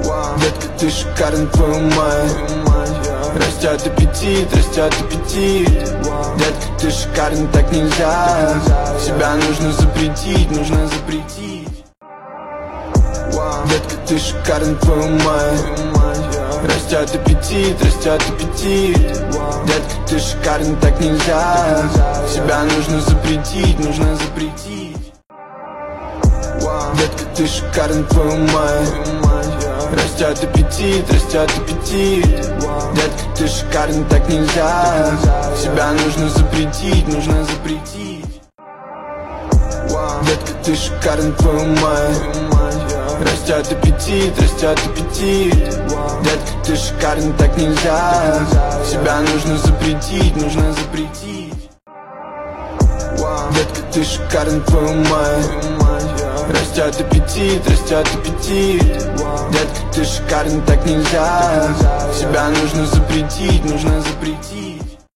Детка, ты шикарен, твою мать. Растет аппетит, растет аппетит. Детка, ты шикарен, так нельзя. Себя нужно запретить, нужно запретить. Детка, ты шикарен, твою мать. Растет аппетит, растет аппетит. Детка, ты шикарен, так нельзя. Себя нужно запретить, нужно запретить. Детка, ты шикарен, твою мать. Растет аппетит, растет аппетит. Детка, ты шикарен, так нельзя. Себя нужно запретить, нужно запретить. Детка, ты шикарен, твою мать. Растет аппетит, растет аппетит. Детка, ты шикарен, так нельзя. Себя нужно запретить, нужно запретить. Детка, ты шикарен, твою мать. Растет аппетит, растет аппетит. Детка, ты шикарен, так нельзя. Себя нужно запретить, нужно запретить.